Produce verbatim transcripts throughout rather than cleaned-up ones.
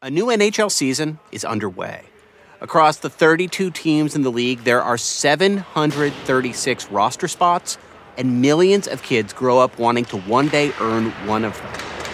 A new N H L season is underway. Across the thirty-two teams in the league, there are seven hundred thirty-six roster spots, and millions of kids grow up wanting to one day earn one of them.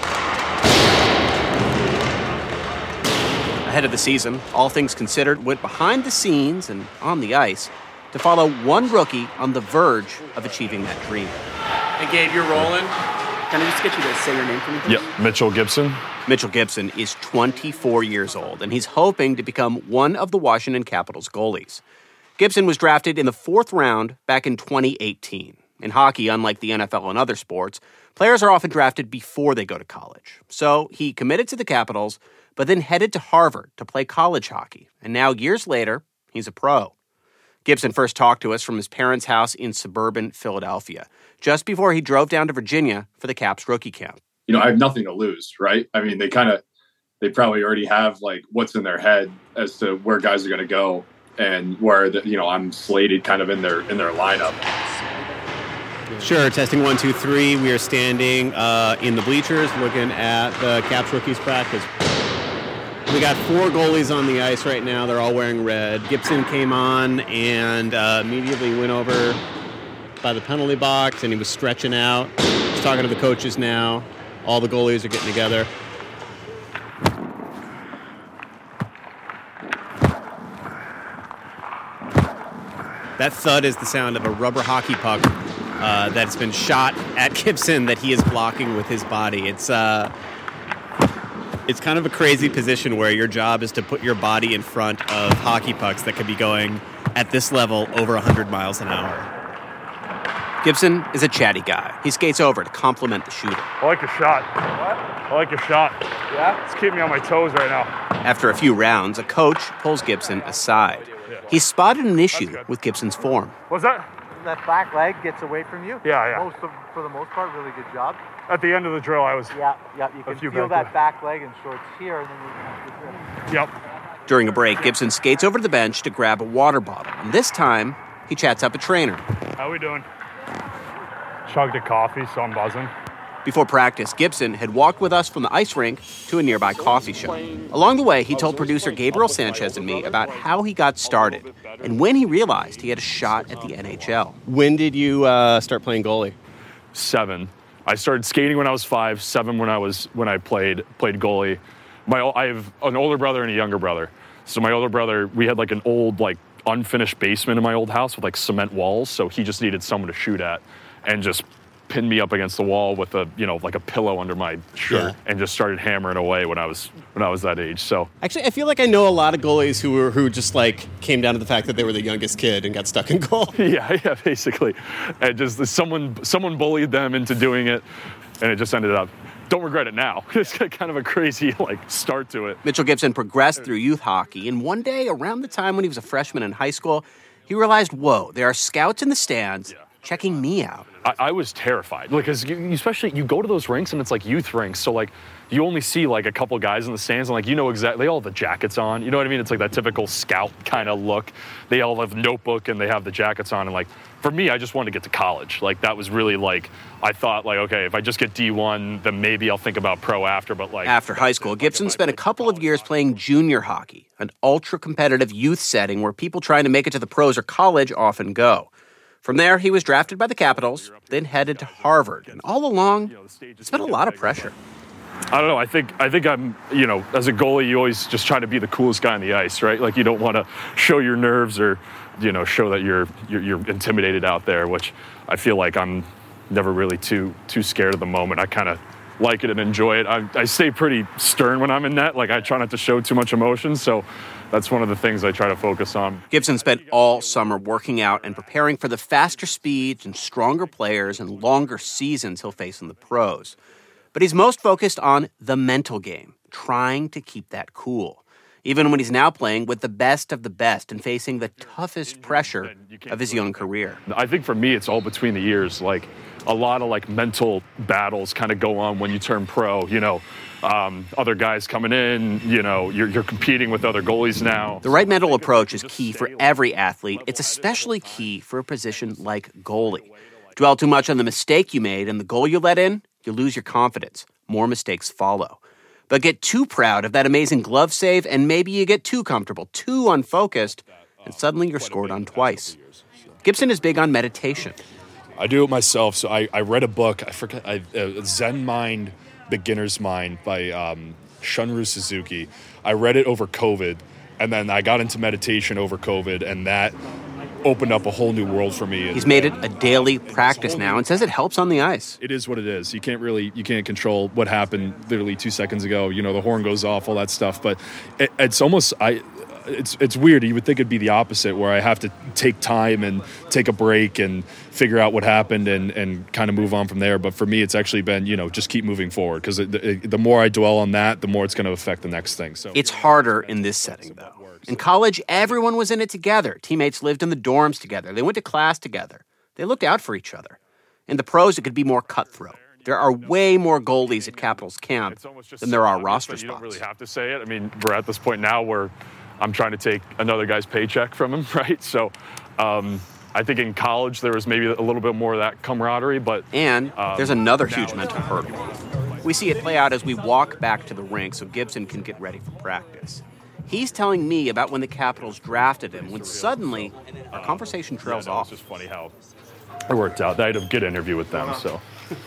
Ahead of the season, All Things Considered went behind the scenes and on the ice to follow one rookie on the verge of achieving that dream. Hey, Gabe, you're rolling. Can I just get you to say your name for me, please? Yep, Mitchell Gibson. Mitchell Gibson is twenty-four years old, and he's hoping to become one of the Washington Capitals goalies. Gibson was drafted in the fourth round back in twenty eighteen. In hockey, unlike the N F L and other sports, players are often drafted before they go to college. So he committed to the Capitals, but then headed to Harvard to play college hockey. And now, years later, he's a pro. Gibson first talked to us from his parents' house in suburban Philadelphia, just before he drove down to Virginia for the Caps rookie camp. You know, I have nothing to lose, right? I mean, they kind of, they probably already have like what's in their head as to where guys are going to go and where, the, you know, I'm slated kind of in their, in their lineup. Sure, testing one, two, three. We are standing uh, in the bleachers looking at the Caps rookies practice. We got four goalies on the ice right now. They're all wearing red. Gibson came on and uh, immediately went over by the penalty box, and he was stretching out. He's talking to the coaches now. All the goalies are getting together. That thud is the sound of a rubber hockey puck uh, that's been shot at Gibson that he is blocking with his body. It's uh, it's kind of a crazy position where your job is to put your body in front of hockey pucks that could be going at this level over one hundred miles an hour. Gibson is a chatty guy. He skates over to compliment the shooter. I like your shot. What? I like your shot. Yeah? It's keeping me on my toes right now. After a few rounds, a coach pulls Gibson aside. He spotted an issue with Gibson's form. What's that? That back leg gets away from you. Yeah, yeah. Most of, for the most part, really good job. At the end of the drill, I was... Yeah, yeah. You can feel that back leg and shorts here, and then you... Yep. During a break, Gibson skates over to the bench to grab a water bottle. And this time, he chats up a trainer. How we doing? Chugged a coffee, so I'm buzzing. Before practice, Gibson had walked with us from the ice rink to a nearby coffee shop. Along the way, he told producer Gabriel Sanchez and me about how he got started and when he realized he had a shot at the N H L. When did you uh, start playing goalie? Seven. I started skating when I was five. Seven when I was when I played played goalie. My I have an older brother and a younger brother. So my older brother, we had like an old like unfinished basement in my old house with like cement walls. So he just needed someone to shoot at, and just pinned me up against the wall with a, you know, like a pillow under my shirt, yeah. And just started hammering away when I was when I was that age. So actually, I feel like I know a lot of goalies who were who just like came down to the fact that they were the youngest kid and got stuck in goal. Yeah, yeah, basically, and just someone someone bullied them into doing it, and it just ended up. Don't regret it now. It's kind of a crazy like start to it. Mitchell Gibson progressed through youth hockey, and one day around the time when he was a freshman in high school, he realized, whoa, there are scouts in the stands. Yeah. Checking me out. I, I was terrified because you, especially you go to those rinks and it's like youth rinks. So like you only see like a couple guys in the stands and like, you know, exactly, they all have the jackets on. You know what I mean? It's like that typical scout kind of look. They all have notebook and they have the jackets on. And like, for me, I just wanted to get to college. Like that was really like, I thought like, okay, if I just get D one, then maybe I'll think about pro after. But like after high school, Gibson spent a couple of years playing junior hockey, an ultra competitive youth setting where people trying to make it to the pros or college often go. From there, he was drafted by the Capitals, then headed to Harvard. And all along, it's been a lot of pressure. I don't know. I think I think I'm, you know, as a goalie, you always just try to be the coolest guy on the ice, right? Like you don't want to show your nerves or, you know, show that you're, you're you're intimidated out there, which I feel like I'm never really too too scared of the moment. I kind of like it and enjoy it. I, I stay pretty stern when I'm in net. Like I try not to show too much emotion, so that's one of the things I try to focus on. Gibson spent all summer working out and preparing for the faster speeds and stronger players and longer seasons he'll face in the pros. But he's most focused on the mental game, trying to keep that cool, even when he's now playing with the best of the best and facing the toughest pressure of his young career. I think for me, it's all between the years. Like a lot of like mental battles kind of go on when you turn pro, you know. Um, other guys coming in, you know, you're, you're competing with other goalies now. The right mental approach is key for every athlete. It's especially key for a position like goalie. Dwell too much on the mistake you made and the goal you let in, you lose your confidence. More mistakes follow. But get too proud of that amazing glove save, and maybe you get too comfortable, too unfocused, and suddenly you're scored on twice. Gibson is big on meditation. I do it myself. So I, I read a book, I forget, I, uh, Zen Mind, Beginner's Mind by um, Shunryu Suzuki. I read it over COVID, and then I got into meditation over COVID, and that opened up a whole new world for me. He's made it a daily practice now and says it helps on the ice. It is what it is. You can't really, you can't control what happened literally two seconds ago. You know, the horn goes off, all that stuff. But it, it's almost, I, it's it's weird. You would think it'd be the opposite, where I have to take time and take a break and figure out what happened and, and kind of move on from there. But for me, it's actually been, you know, just keep moving forward, because the more I dwell on that, the more it's going to affect the next thing. So it's harder in this setting, though. In college, everyone was in it together. Teammates lived in the dorms together. They went to class together. They looked out for each other. In the pros, it could be more cutthroat. There are way more goalies at Capitals camp than there are roster spots. You don't really have to say it. I mean, we're at this point now where I'm trying to take another guy's paycheck from him, right? So um, I think in college there was maybe a little bit more of that camaraderie, but... And um, there's another huge mental hurdle. We see it play out as we walk back to the rink so Gibson can get ready for practice. He's telling me about when the Capitals drafted him, when suddenly our conversation trails yeah, no, off. It's just funny how it worked out. I had a good interview with them, so...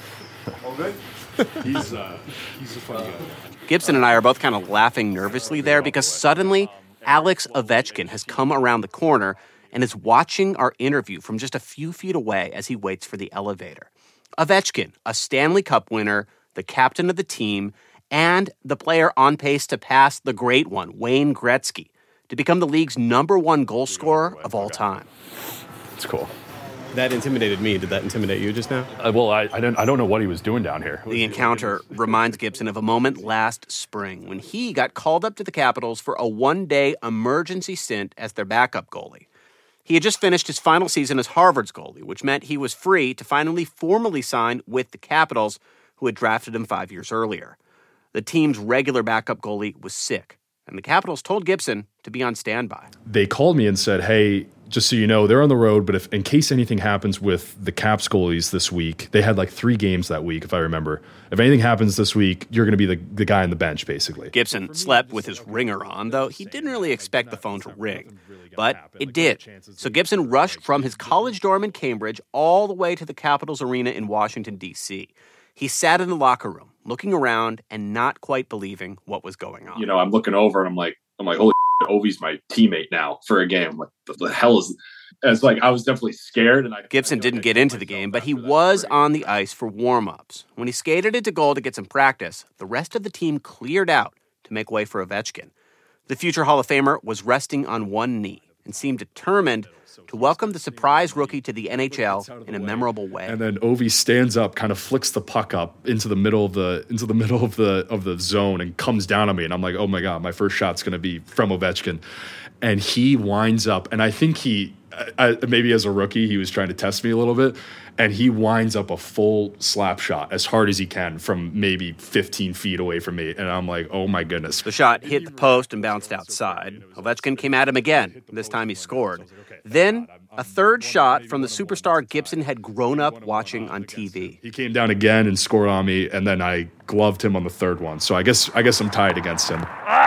All good? he's, uh, he's a funny guy. Gibson and I are both kind of laughing nervously there because suddenly Alex Ovechkin has come around the corner and is watching our interview from just a few feet away as he waits for the elevator. Ovechkin, a Stanley Cup winner, the captain of the team, and the player on pace to pass the great one, Wayne Gretzky, to become the league's number one goal scorer of all time. It's cool. That intimidated me. Did that intimidate you just now? Uh, well, I, I don't I don't know what he was doing down here. The encounter reminds Gibson of a moment last spring when he got called up to the Capitals for a one-day emergency stint as their backup goalie. He had just finished his final season as Harvard's goalie, which meant he was free to finally formally sign with the Capitals, who had drafted him five years earlier. The team's regular backup goalie was sick, and the Capitals told Gibson to be on standby. They called me and said, hey, just so you know, they're on the road, but if in case anything happens with the Caps goalies this week, they had like three games that week, if I remember. If anything happens this week, you're going to be the, the guy on the bench, basically. Gibson slept with his ringer on, though he didn't really expect the phone to ring. But it did. So Gibson rushed from his college dorm in Cambridge all the way to the Capitals arena in Washington, D C He sat in the locker room, looking around and not quite believing what was going on. You know, I'm looking over and I'm like, I'm like, holy shit, Ovi's my teammate now for a game. What the, the hell is? It's like I was definitely scared. And I Gibson I didn't get into the game, but he was on the ice for warm-ups. When he skated into goal to get some practice, the rest of the team cleared out to make way for Ovechkin. The future Hall of Famer was resting on one knee and seemed determined to welcome the surprise rookie to the N H L in a memorable way. And then Ovi stands up, kind of flicks the puck up into the middle of the into the middle of the of the zone and comes down on me. And I'm like, oh my God, my first shot's going to be from Ovechkin. And he winds up, and I think he, I, maybe as a rookie, he was trying to test me a little bit, and he winds up a full slap shot as hard as he can from maybe fifteen feet away from me. And I'm like, oh my goodness. The shot hit the post and bounced outside. Ovechkin came at him again. This time he scored. Then a third shot from the superstar Gibson had grown up watching on T V. He came down again and scored on me, and then I gloved him on the third one. So I guess I guess I'm tied against him.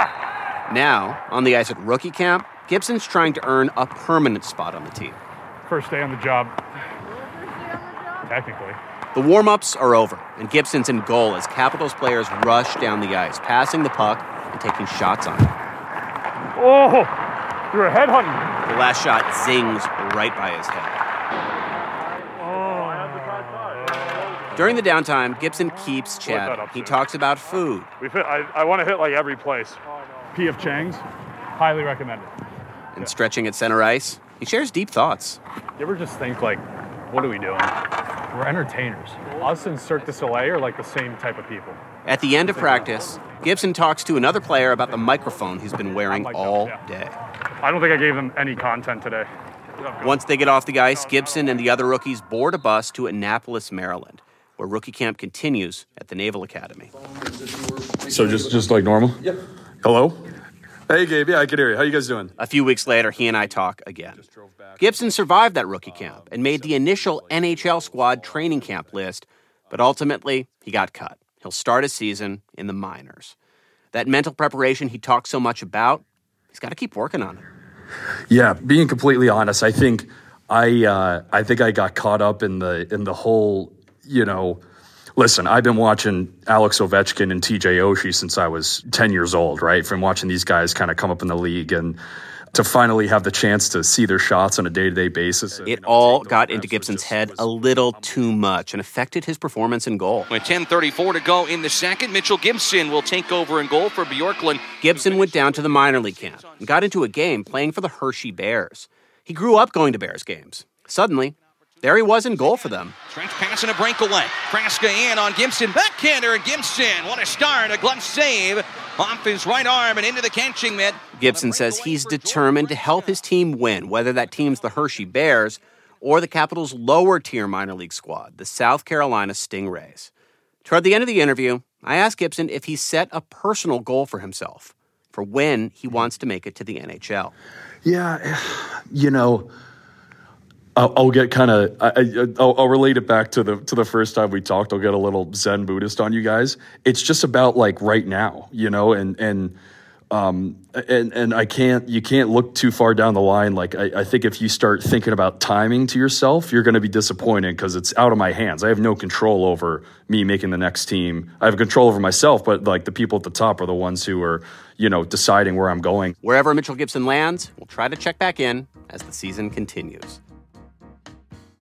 Now, on the ice at rookie camp, Gibson's trying to earn a permanent spot on the team. First day on the job, technically. The warm-ups are over, and Gibson's in goal as Capitals players rush down the ice, passing the puck and taking shots on him. Oh, you're a headhunter. The last shot zings right by his head. During the downtime, Gibson keeps chatting. He talks about food. We've hit, I, I want to hit like every place. P F Chang's, highly recommended. And yeah. Stretching at center ice, he shares deep thoughts. You ever just think, like, what are we doing? We're entertainers. Us and Cirque du Soleil are like the same type of people. At the end of practice, Gibson talks to another player about the microphone he's been wearing like all yeah. day. I don't think I gave them any content today. Once they get off the ice, Gibson and the other rookies board a bus to Annapolis, Maryland, where rookie camp continues at the Naval Academy. So just, just like normal? Yep. Hello? Hey, Gabe. Yeah, I can hear you. How you guys doing? A few weeks later, he and I talk again. Gibson survived that rookie camp and made the initial N H L squad training camp list, but ultimately, he got cut. He'll start his season in the minors. That mental preparation he talks so much about, he's got to keep working on it. Yeah, being completely honest, I think I uh, I think I got caught up in the in the whole, you know, listen, I've been watching Alex Ovechkin and T J Oshie since I was ten years old, right? From watching these guys kind of come up in the league, and to finally have the chance to see their shots on a day-to-day basis. It all got into Gibson's head a little too much and affected his performance in goal. With ten thirty-four to go in the second, Mitchell Gibson will take over in goal for Bjorklund. Gibson went down to the minor league camp and got into a game playing for the Hershey Bears. He grew up going to Bears games. Suddenly, there he was in goal for them. Trench passing a breakaway. Kraska in on Gibson. Backhander, Gibson. What a start. A glove save off his right arm and into the catching mitt. Gibson says he's determined to help his team win, whether that team's the Hershey Bears or the Capitals' lower-tier minor league squad, the South Carolina Stingrays. Toward the end of the interview, I asked Gibson if he set a personal goal for himself for when he wants to make it to the N H L. Yeah, you know, I'll, I'll get kind of, I'll, I'll relate it back to the to the first time we talked. I'll get a little Zen Buddhist on you guys. It's just about like right now, you know, and and um and and I can't, you can't look too far down the line. Like I, I think if you start thinking about timing to yourself, you're going to be disappointed because it's out of my hands. I have no control over me making the next team. I have control over myself, but like the people at the top are the ones who are, you know, deciding where I'm going. Wherever Mitchell Gibson lands, we'll try to check back in as the season continues.